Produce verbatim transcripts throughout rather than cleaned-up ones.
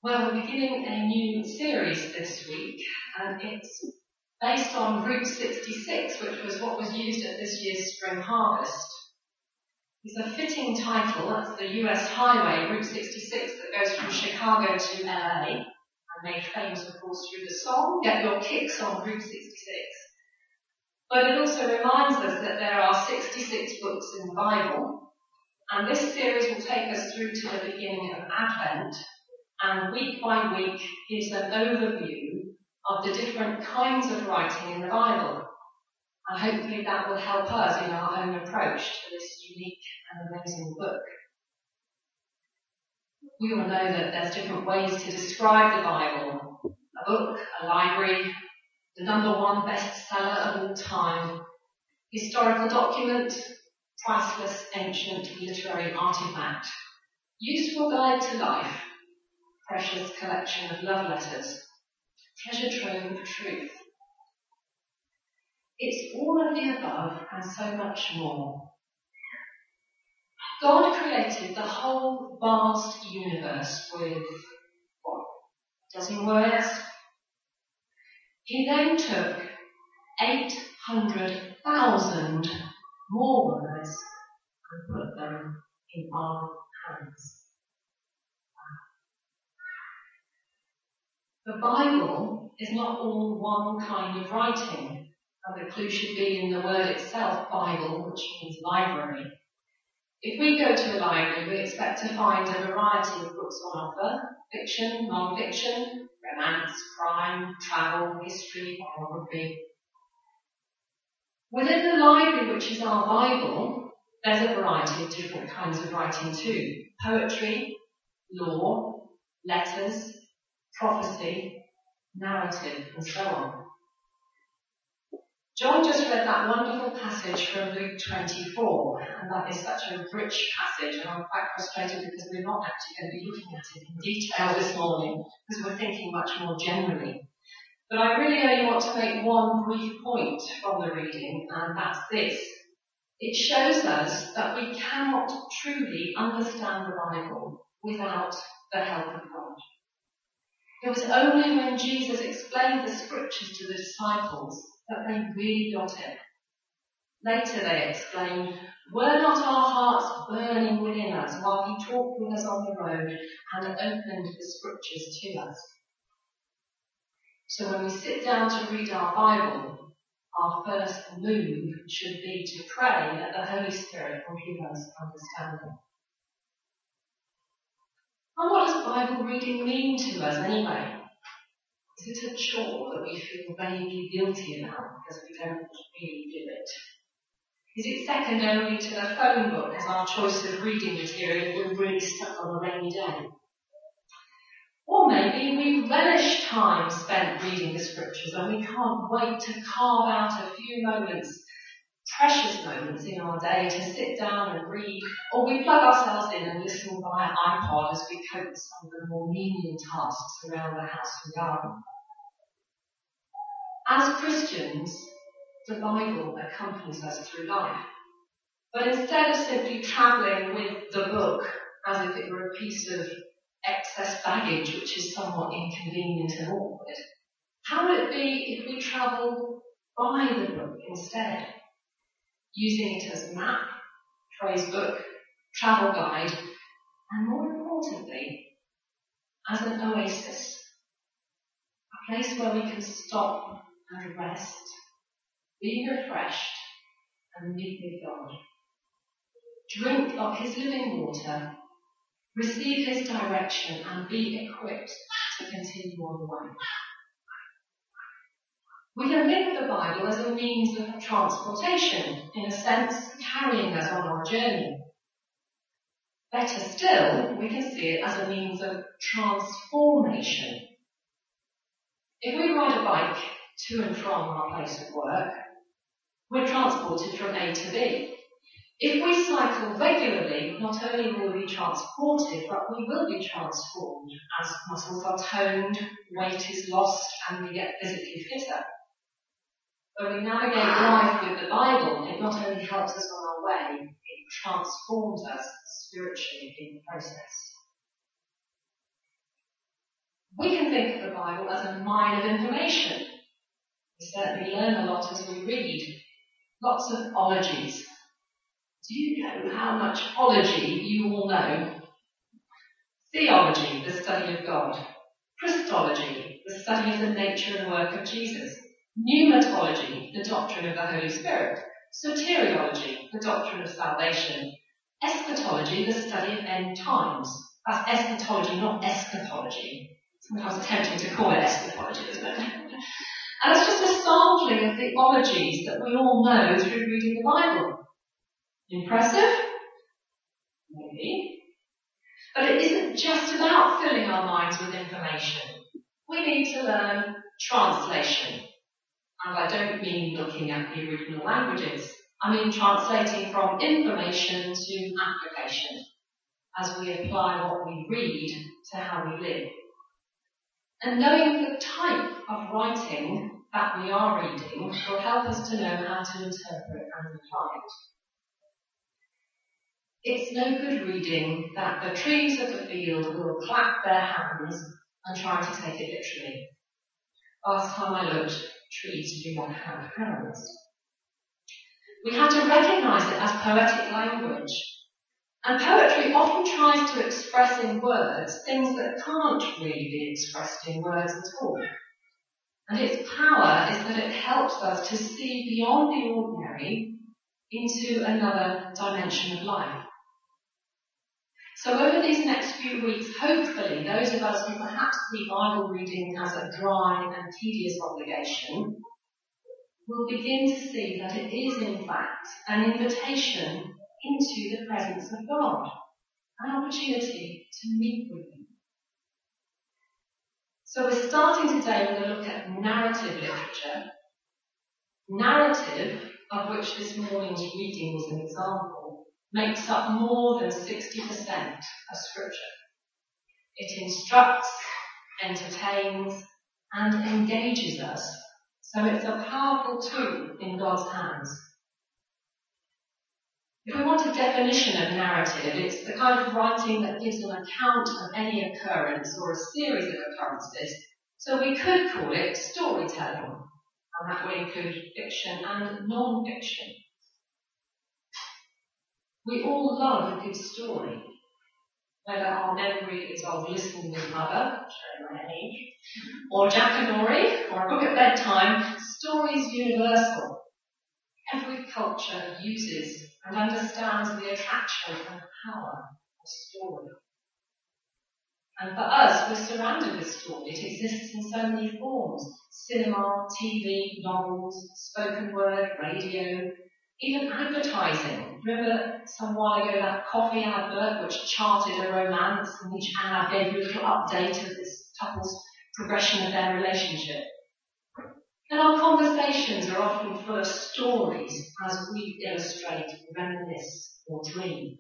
Well, we're beginning a new series this week, and it's based on Route sixty-six, which was what was used at this year's Spring Harvest. It's a fitting title. That's the U S highway, Route sixty-six, that goes from Chicago to L A, and made famous, of course, through the song, Get Your Kicks on Route sixty-six. But it also reminds us that there are sixty-six books in the Bible, and this series will take us through to the beginning of Advent, and week by week gives an overview of the different kinds of writing in the Bible. And hopefully that will help us in our own approach to this unique and amazing book. We all know that there's different ways to describe the Bible. A book, a library, the number one bestseller of all time, historical document, priceless ancient literary artifact, useful guide to life, precious collection of love letters, treasure trove of truth. It's all of the above and so much more. God created the whole vast universe with, what, a dozen words? He then took eight hundred thousand more words and put them in our hands. The Bible is not all one kind of writing, and the clue should be in the word itself, Bible, which means library. If we go to a library, we expect to find a variety of books on offer: fiction, non-fiction, romance, crime, travel, history, biography. Within the library, which is our Bible, there's a variety of different kinds of writing too: poetry, law, letters, prophecy, narrative, and so on. John just read that wonderful passage from Luke twenty-four, and that is such a rich passage, and I'm quite frustrated because we're not actually going to be looking at it in detail this morning, because we're thinking much more generally. But I really only want to make one brief point from the reading, and that's this. It shows us that we cannot truly understand the Bible without the help of God. It was only when Jesus explained the scriptures to the disciples that they really got it. Later they exclaimed, "Were not our hearts burning within us while he talked with us on the road and opened the scriptures to us?" So when we sit down to read our Bible, our first move should be to pray that the Holy Spirit will give us understanding. And what does Bible reading mean to us anyway? Is it a chore that we feel vaguely guilty about because we don't really do it? Is it second only to the phone book as our choice of reading material if we're really stuck on a rainy day? Or maybe we relish time spent reading the scriptures and we can't wait to carve out a few moments, precious moments in our day to sit down and read, or we plug ourselves in and listen via iPod as we cope with some of the more menial tasks around the house and garden. As Christians, the Bible accompanies us through life. But instead of simply travelling with the book as if it were a piece of excess baggage which is somewhat inconvenient and awkward, how would it be if we travel by the book instead? Using it as a map, phrase book, travel guide, and more importantly, as an oasis, a place where we can stop and rest, be refreshed, and meet with God. Drink of his living water, receive his direction, and be equipped to continue on the way. We can think of the Bible as a means of transportation, in a sense, carrying us on our journey. Better still, we can see it as a means of transformation. If we ride a bike to and from our place of work, we're transported from A to B. If we cycle regularly, not only will we be transported, but we will be transformed as muscles are toned, weight is lost, and we get physically fitter. When we navigate life with the Bible, it not only helps us on our way, it transforms us spiritually in the process. think of the Bible as a mine of information. We certainly learn a lot as we read. Lots of ologies. Do you know how much ology you all know? Theology, the study of God. Christology, the study of the nature and work of Jesus. Pneumatology, the doctrine of the Holy Spirit. Soteriology, the doctrine of salvation. Eschatology, the study of end times. That's eschatology, not eschatology. Sometimes it's tempting to call it eschatology, isn't it? And it's just a sampling of theologies that we all know through reading the Bible. Impressive? Maybe. But it isn't just about filling our minds with information. We need to learn translation. And I don't mean looking at the original languages. I mean translating from information to application as we apply what we read to how we live. And knowing the type of writing that we are reading will help us to know how to interpret and apply it. It's no good reading that the trees of the field will clap their hands and try to take it literally. Last time I looked, trees do not have hands. We have to recognise it as poetic language. And poetry often tries to express in words things that can't really be expressed in words at all. And its power is that it helps us to see beyond the ordinary into another dimension of life. So over these next few weeks, hopefully, those of us who perhaps see Bible reading as a dry and tedious obligation will begin to see that it is, in fact, an invitation into the presence of God, an opportunity to meet with Him. So we're starting today with a look at narrative literature, narrative, of which this morning's reading was an example, makes up more than sixty percent of Scripture. It instructs, entertains, and engages us. So it's a powerful tool in God's hands. If we want a definition of narrative, it's the kind of writing that gives an account of any occurrence or a series of occurrences. So we could call it storytelling, and that would include fiction and non-fiction. We all love a good story, whether our memory is of Listening with Mother, showing my age, or Jackanory, or a book at bedtime. Story is universal. Every culture uses and understands the attraction and power of story. And for us, we're surrounded with story. It exists in so many forms: cinema, T V, novels, spoken word, radio, even advertising. Remember some while ago that coffee advert which charted a romance, and each ad gave you a little update of this couple's progression of their relationship. And our conversations are often full of stories as we illustrate, reminisce, or dream.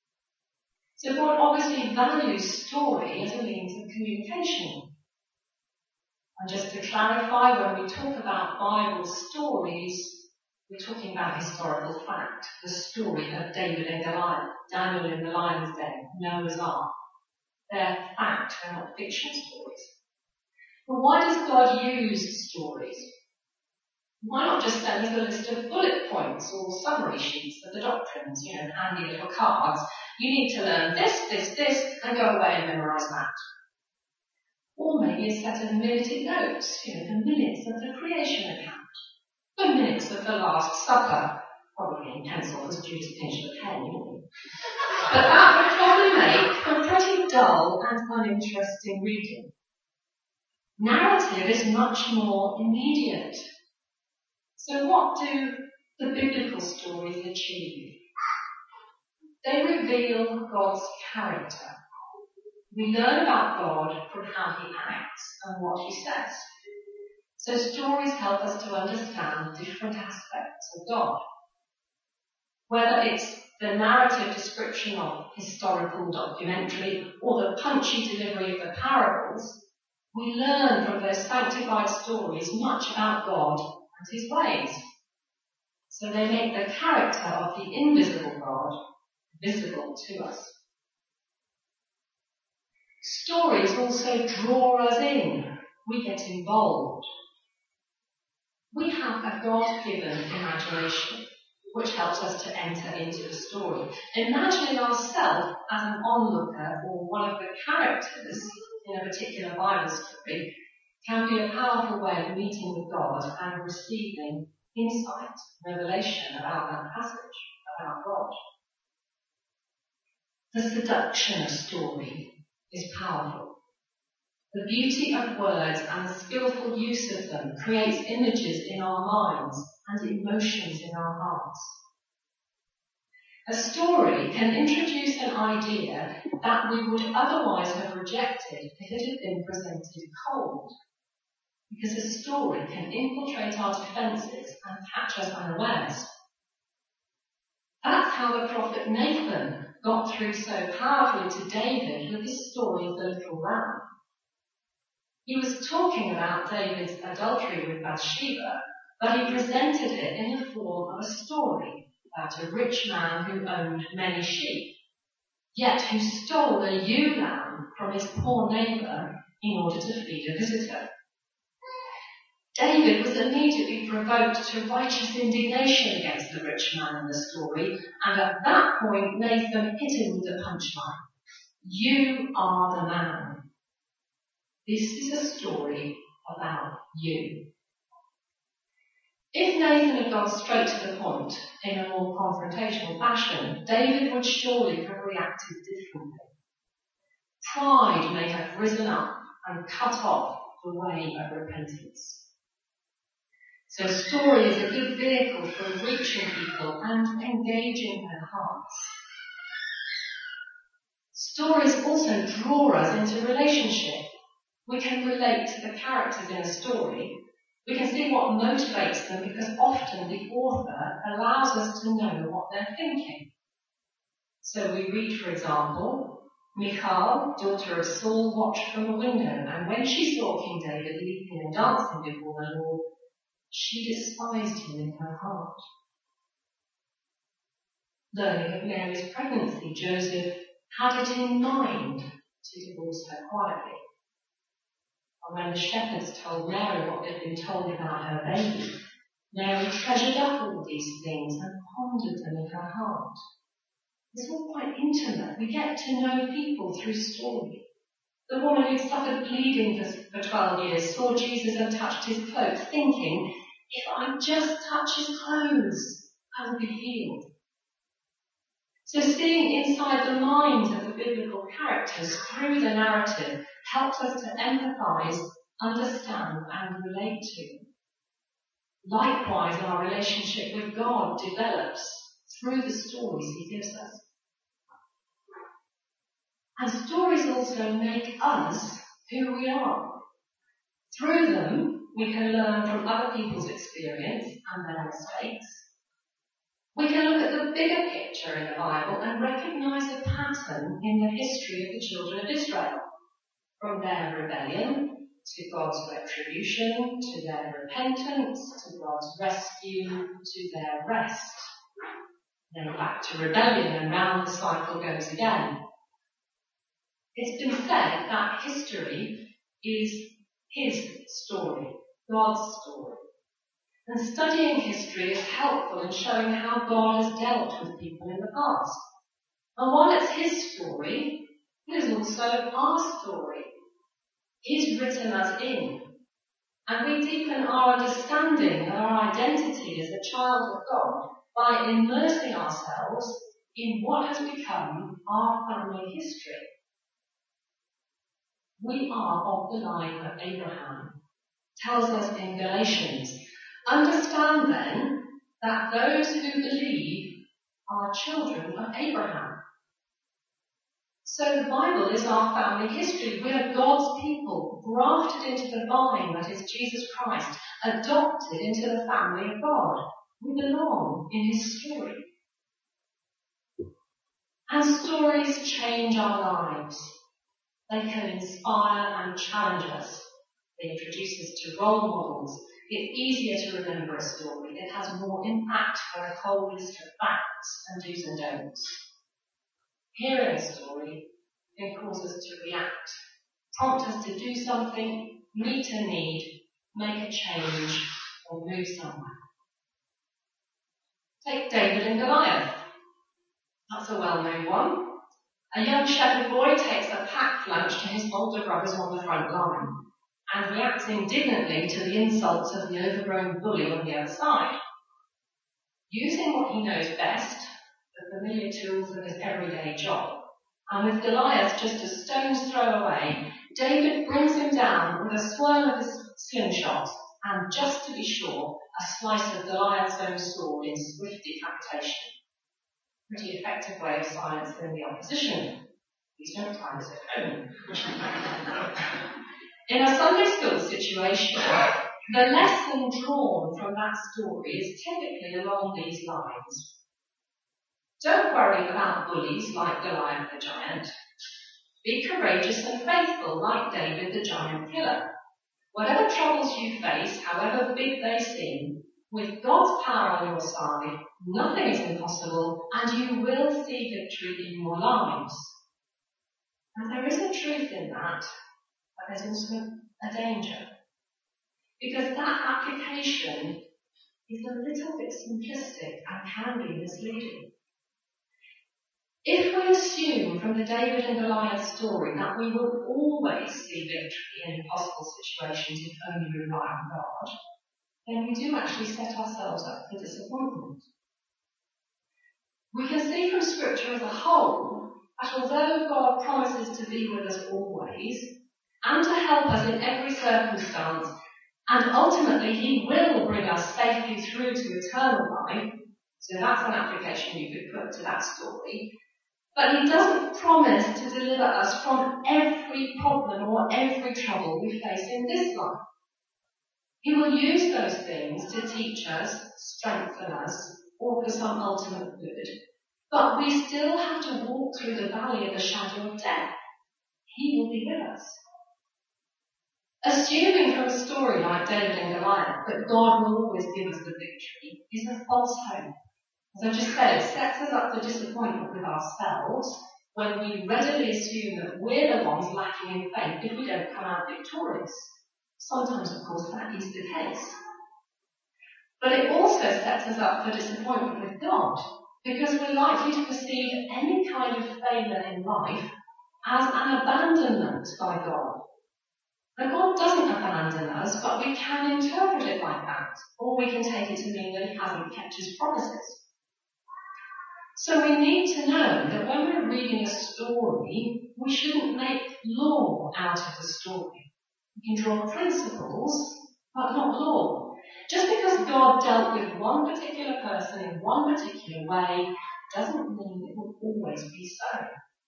So God obviously values story as a means of communication. And just to clarify, when we talk about Bible stories, we're talking about historical fact, the story of David and Goliath, Daniel in the lion's den, Noah's Ark. They're fact, they're not fiction stories. But why does God use stories? Why not just send us a list of bullet points or summary sheets of the doctrines, you know, handy little cards? You need to learn this, this, this, and go away and memorise that. Or maybe a set of minuted notes, you know, the minutes of the creation account, the minutes of the Last Supper, probably in pencil because due to pinch the pen, you know. But that would probably make for pretty dull and uninteresting reading. Narrative is much more immediate. So what do the biblical stories achieve? They reveal God's character. We learn about God from how He acts and what He says. So stories help us to understand different aspects of God. Whether it's the narrative description of historical documentary or the punchy delivery of the parables, we learn from those sanctified stories much about God and His ways. So they make the character of the invisible God visible to us. Stories also draw us in. We get involved. We have a God-given imagination, which helps us to enter into the story. Imagining ourselves as an onlooker or one of the characters in a particular Bible story can be a powerful way of meeting with God and receiving insight, revelation about that passage, about God. The seduction of story is powerful. The beauty of words and the skillful use of them creates images in our minds and emotions in our hearts. A story can introduce an idea that we would otherwise have rejected if it had been presented cold. Because a story can infiltrate our defences and catch us unawares. That's how the prophet Nathan got through so powerfully to David with his story of the little lamb. He was talking about David's adultery with Bathsheba, but he presented it in the form of a story about a rich man who owned many sheep, yet who stole a ewe lamb from his poor neighbour in order to feed a visitor. David was immediately provoked to righteous indignation against the rich man in the story, and at that point Nathan hit him with the punchline. You are the man. This is a story about you. If Nathan had gone straight to the point in a more confrontational fashion, David would surely have reacted differently. Pride may have risen up and cut off the way of repentance. So story is a good vehicle for reaching people and engaging their hearts. Stories also draw us into relationship. We can relate to the characters in a story. We can see what motivates them because often the author allows us to know what they're thinking. So we read, for example, Michal, daughter of Saul, watched from a window, and when she saw King David leaping and dancing before the Lord, she despised him in her heart. Learning of Mary's pregnancy, Joseph had it in mind to divorce her quietly. And when the shepherds told Mary what they'd been told about her baby, Mary treasured up all these things and pondered them in her heart. It's all quite intimate. We get to know people through story. The woman who suffered bleeding for twelve years saw Jesus and touched his cloak, thinking, if I just touch his clothes, I will be healed. So seeing inside the minds of the biblical characters through the narrative helps us to empathise, understand and relate to them. Likewise, our relationship with God develops through the stories he gives us. And stories also make us who we are. Through them, we can learn from other people's experience and their mistakes. We can look at the bigger picture in the Bible and recognise a pattern in the history of the children of Israel, from their rebellion to God's retribution, to their repentance, to God's rescue, to their rest. Then back to rebellion, and round the cycle goes again. It's been said that history is his story, God's story. And studying history is helpful in showing how God has dealt with people in the past. And while it's his story, it is also our story. He's written us in. And we deepen our understanding of our identity as a child of God by immersing ourselves in what has become our family history. We are of the line of Abraham, tells us in Galatians. Understand then that those who believe are children of Abraham. So the Bible is our family history. We are God's people, grafted into the vine that is Jesus Christ, adopted into the family of God. We belong in his story. And stories change our lives. They can inspire and challenge us. They introduce us to role models. It's easier to remember a story. It has more impact than a cold list of facts and do's and don'ts. Hearing a story can cause us to react, prompt us to do something, meet a need, make a change, or move somewhere. Take David and Goliath. That's a well-known one. A young shepherd boy takes a packed lunch to his older brothers on the front line and reacts indignantly to the insults of the overgrown bully on the other side. Using what he knows best, the familiar tools of his everyday job, and with Goliath just a stone's throw away, David brings him down with a swirl of his slingshot and, just to be sure, a slice of Goliath's own sword in swift decapitation. Pretty effective way of silencing the opposition. Please don't try this at home. In a Sunday school situation, the lesson drawn from that story is typically along these lines. Don't worry about bullies like Goliath the giant. Be courageous and faithful like David the giant killer. Whatever troubles you face, however big they seem, with God's power on your side, nothing is impossible, and you will see victory in your lives. And there is a truth in that, but there's also a danger. Because that application is a little bit simplistic and can be misleading. If we assume from the David and Goliath story that we will always see victory in impossible situations if only we rely on God, then we do actually set ourselves up for disappointment. We can see from Scripture as a whole that although God promises to be with us always and to help us in every circumstance, and ultimately He will bring us safely through to eternal life, so that's an application you could put to that story, but He doesn't promise to deliver us from every problem or every trouble we face in this life. He will use those things to teach us, strengthen us, or for some ultimate good. But we still have to walk through the valley of the shadow of death. He will be with us. Assuming from a story like David and Goliath that God will always give us the victory is a false hope. As I just said, it sets us up for disappointment with ourselves when we readily assume that we're the ones lacking in faith if we don't come out victorious. Sometimes, of course, that is the case. But it also sets us up for disappointment with God, because we're likely to perceive any kind of failure in life as an abandonment by God. Now, God doesn't abandon us, but we can interpret it like that, or we can take it to mean that He hasn't kept His promises. So we need to know that when we're reading a story, we shouldn't make law out of the story. We can draw principles, but not law. Just because God dealt with one particular person in one particular way doesn't mean it will always be so.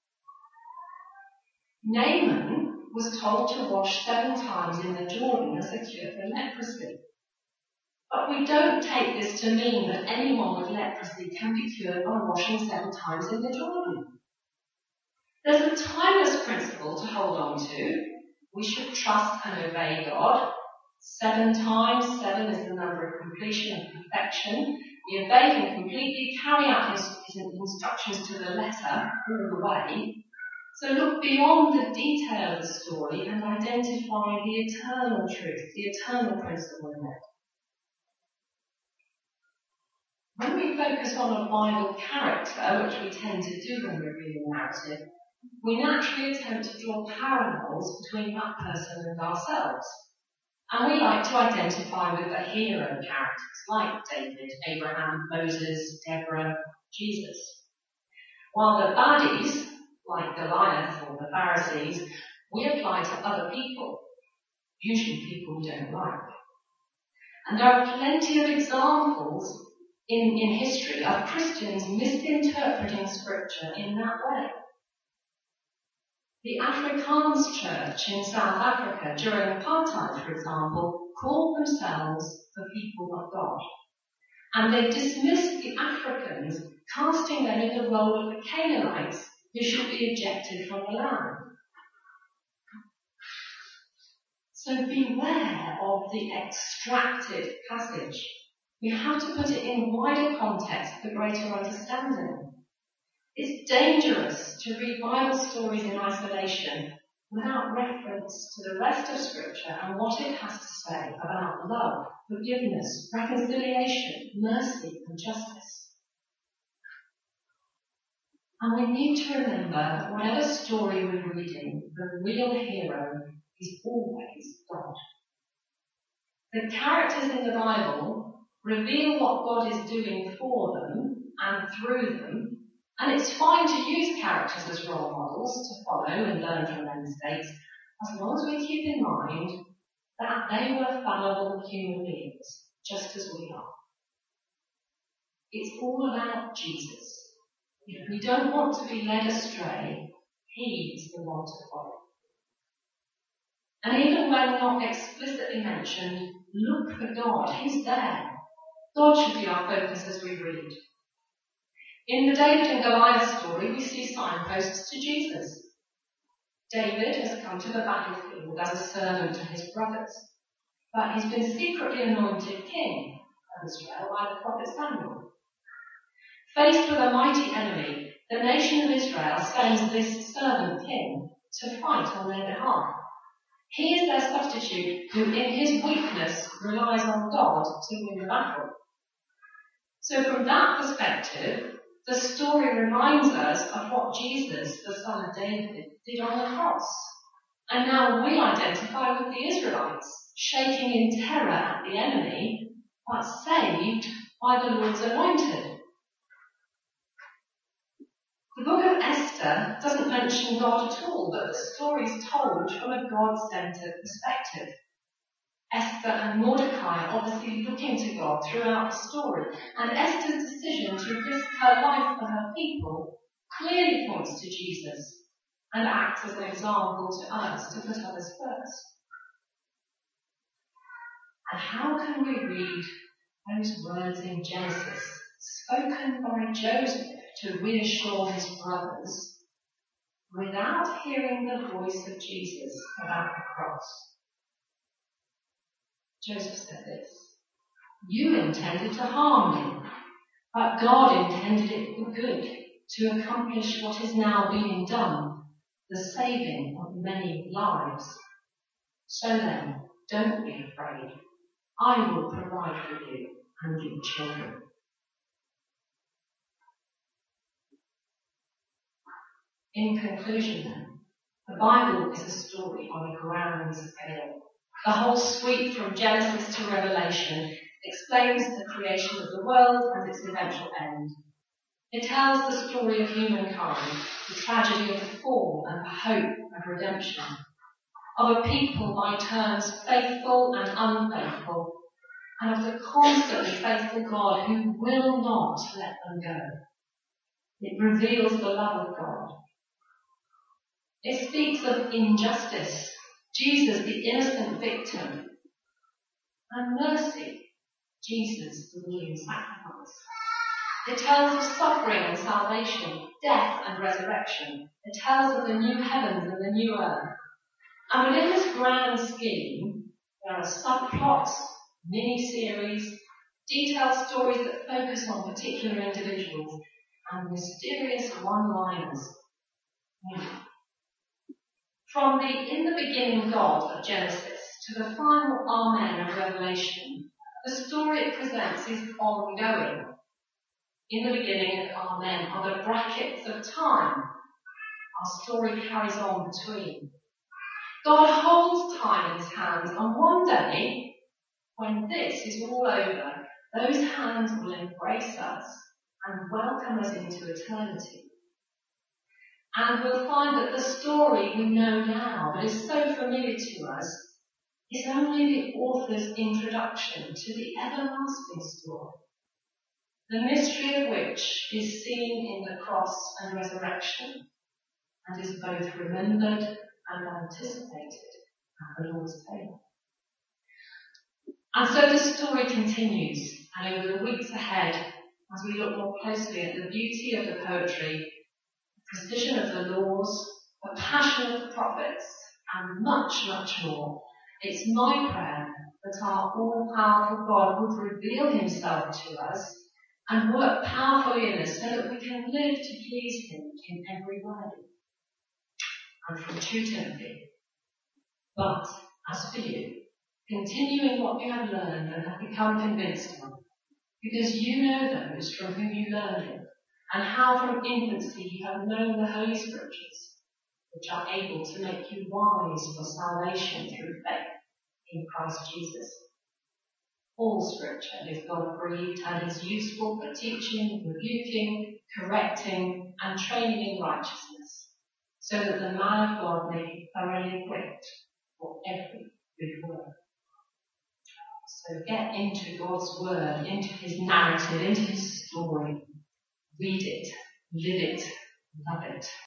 Naaman was told to wash seven times in the Jordan as a cure for leprosy. But we don't take this to mean that anyone with leprosy can be cured by washing seven times in the Jordan. There's a timeless principle to hold on to. We should trust and obey God. Seven times, seven is the number of completion and perfection. We obey Him completely, carry out His, his instructions to the letter all the way. So look beyond the detail of the story and identify the eternal truth, the eternal principle in it. When we focus on a Bible character, which we tend to do when we're reading narrative, we naturally attempt to draw parallels between that person and ourselves. And we like to identify with the hero characters like David, Abraham, Moses, Deborah, Jesus. While the baddies, like Goliath or the Pharisees, we apply to other people, usually people we don't like. And there are plenty of examples in, in history of Christians misinterpreting Scripture in that way. The Afrikaans Church in South Africa during apartheid, for example, called themselves the people of God. And they dismissed the Africans, casting them in the role of the Canaanites who should be ejected from the land. So beware of the extracted passage. We have to put it in wider context for greater understanding. It's dangerous to read Bible stories in isolation without reference to the rest of Scripture and what it has to say about love, forgiveness, reconciliation, mercy and justice. And we need to remember that whatever story we're reading, the real hero is always God. The characters in the Bible reveal what God is doing for them and through them, and it's fine to use characters as role models to follow and learn from their mistakes, as long as we keep in mind that they were fallible human beings, just as we are. It's all about Jesus. If we don't want to be led astray, He is the one to follow. And even when not explicitly mentioned, look for God. He's there. God should be our focus as we read. In the David and Goliath story, we see signposts to Jesus. David has come to the battlefield as a servant to his brothers, but he's been secretly anointed king of Israel by the prophet Samuel. Faced with a mighty enemy, the nation of Israel sends this servant king to fight on their behalf. He is their substitute who, in his weakness, relies on God to win the battle. So from that perspective, the story reminds us of what Jesus, the son of David, did on the cross. And now we identify with the Israelites, shaking in terror at the enemy, but saved by the Lord's anointed. The book of Esther doesn't mention God at all, but the story is told from a God-centered perspective. Esther and Mordecai are obviously looking to God throughout the story, and Esther's decision to risk her life for her people clearly points to Jesus and acts as an example to us to put others first. And how can we read those words in Genesis, spoken by Joseph to reassure his brothers, without hearing the voice of Jesus about the cross? Joseph said this: "You intended to harm me, but God intended it for good, to accomplish what is now being done, the saving of many lives. So then, don't be afraid. I will provide for you and your children." In conclusion then, the Bible is a story on a grand scale. The whole suite from Genesis to Revelation explains the creation of the world and its eventual end. It tells the story of humankind, the tragedy of the fall and the hope of redemption, of a people by turns faithful and unfaithful, and of the constantly faithful God who will not let them go. It reveals the love of God. It speaks of injustice, Jesus, the innocent victim, and mercy, Jesus, the willing sacrifice. It tells of suffering and salvation, death and resurrection. It tells of the new heavens and the new earth. And within this grand scheme, there are subplots, mini-series, detailed stories that focus on particular individuals, and mysterious one-liners. From the in the beginning God of Genesis to the final Amen of Revelation, the story it presents is ongoing. In the beginning and Amen are the brackets of time. Our story carries on between. God holds time in his hands, and one day, when this is all over, those hands will embrace us and welcome us into eternity. And we'll find that the story we know now, that is so familiar to us, is only the author's introduction to the everlasting story, the mystery of which is seen in the cross and resurrection, and is both remembered and anticipated at the Lord's table. And so the story continues, and over the weeks ahead, as we look more closely at the beauty of the poetry, precision of the laws, the passion of the prophets, and much, much more, it's my prayer that our all-powerful God would reveal himself to us and work powerfully in us so that we can live to please him in every way. And from two Timothy, but as for you, continue in what you have learned and have become convinced of, because you know those from whom you learned it, and how from infancy you have known the Holy Scriptures, which are able to make you wise for salvation through faith in Christ Jesus. All Scripture is God-breathed and is useful for teaching, rebuking, correcting, and training in righteousness, so that the man of God may be thoroughly equipped for every good work. So get into God's word, into his narrative, into his story. Read it, live it, love it.